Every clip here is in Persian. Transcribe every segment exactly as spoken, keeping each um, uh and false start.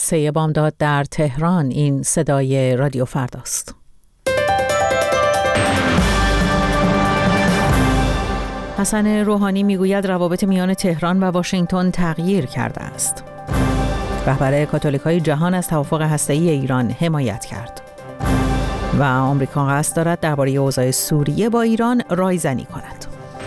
سه بامداد در تهران. این صدای رادیو فرداست. حسن روحانی میگوید روابط میان تهران و واشنگتن تغییر کرده است. رهبر کاتولیکای جهان از توافق هسته‌ای ایران حمایت کرد. و آمریکا قصد دارد درباره اوضاع سوریه با ایران رایزنی کند.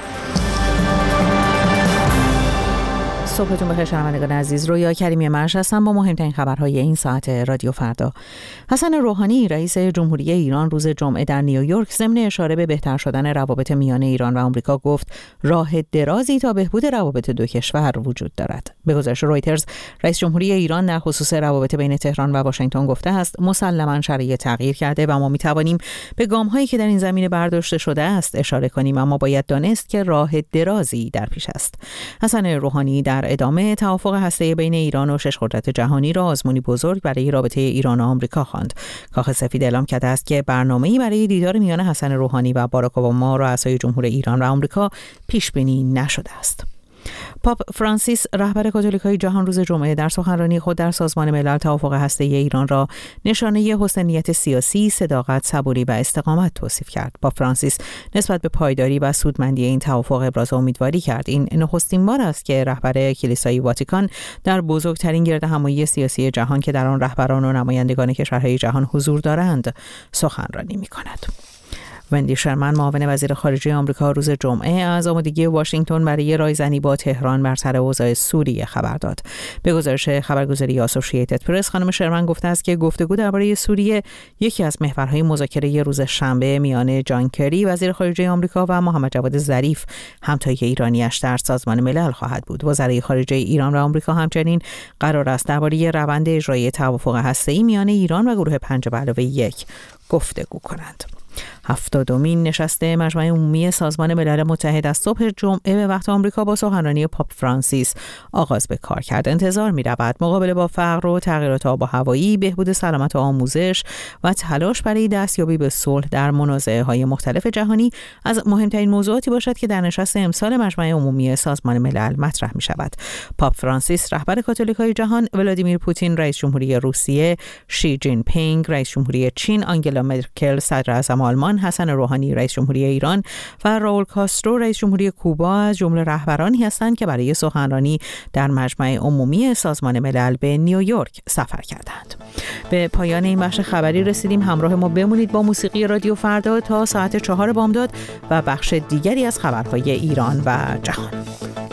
صبحتون بخیر شنوندگان عزیز. رویا کریمی مرش هستم با مهمترین خبرهای این ساعت رادیو فردا. حسن روحانی رئیس جمهوری ایران روز جمعه در نیویورک ضمن اشاره به بهتر شدن روابط میان ایران و آمریکا گفت راه درازی تا بهبود روابط دو کشور وجود دارد. به گزارش رویترز، رئیس جمهوری ایران در خصوص روابط بین تهران و واشنگتن گفته است مسلماً شرایط تغییر کرده و ما می‌توانیم به گام‌هایی که در این زمینه برداشته شده است اشاره کنیم، اما باید دانست که راه درازی در پیش است. حسن روحانی در ادامه توافق هسته‌ای بین ایران و شش قدرت جهانی را آزمونی بزرگ برای رابطه ایران و آمریکا خواند. کاخ سفید اعلام کرده است که برنامه‌ای برای دیدار میان حسن روحانی و باراک اوباما رؤسای جمهور ایران و آمریکا پیش بینی نشده است. پاپ فرانسیس رهبر کاتولیکای جهان روز جمعه در سخنرانی خود در سازمان ملل توافق هسته‌ای ایران را نشانه حسن نیت سیاسی، صداقت، صبوری و استقامت توصیف کرد. پاپ فرانسیس نسبت به پایداری و سودمندی این توافق ابراز امیدواری کرد. این نخستین بار است که رهبر کلیسای واتیکان در بزرگترین گردهمایی سیاسی جهان که در آن رهبران و نمایندگان کشورهای جهان حضور دارند سخنرانی می‌کند. وندی شرمن معاون وزیر خارجه آمریکا روز جمعه از آمادگی واشنگتن برای رایزنی با تهران بر سر اوضاع سوریه خبر داد. به گزارش خبرگزاری آسوشییتد پرس، خانم شرمن گفته است که گفتگو درباره سوریه یکی از محورهای مذاکره روز شنبه میان جان کری وزیر خارجه آمریکا و محمد جواد ظریف همتای ایرانی‌اش در سازمان ملل خواهد بود. وزرای خارجه ایران و آمریکا همچنین قرار است درباره روند اجرای توافق هسته‌ای میان ایران و گروه پنج به علاوه یک گفتگو کنند. هفتادمین نشست مجمع عمومی سازمان ملل متحد از صبح جمعه به وقت آمریکا با سخنرانی پاپ فرانسیس آغاز به کار کرد. انتظار می‌رود مقابله با فقر و تغییرات آب و هوایی، بهبود سلامت و آموزش و تلاش برای دستیابی به صلح در منازعه‌های مختلف جهانی از مهمترین موضوعاتی باشد که در نشست امسال مجمع عمومی سازمان ملل مطرح می‌شود. پاپ فرانسیس رهبر کاتولیکای جهان، ولادیمیر پوتین رئیس جمهوری روسیه، شی جین پینگ رئیس جمهوری چین، آنگلا مرکل صدر اعظم آلمان، حسن روحانی رئیس جمهوری ایران و راول کاسترو رئیس جمهوری کوبا از جمله رهبرانی هستند که برای سخنرانی در مجمع عمومی سازمان ملل به نیویورک سفر کردند. به پایان این بخش خبری رسیدیم. همراه ما بمونید با موسیقی رادیو فردا تا ساعت چهار بامداد و بخش دیگری از خبرهای ایران و جهان.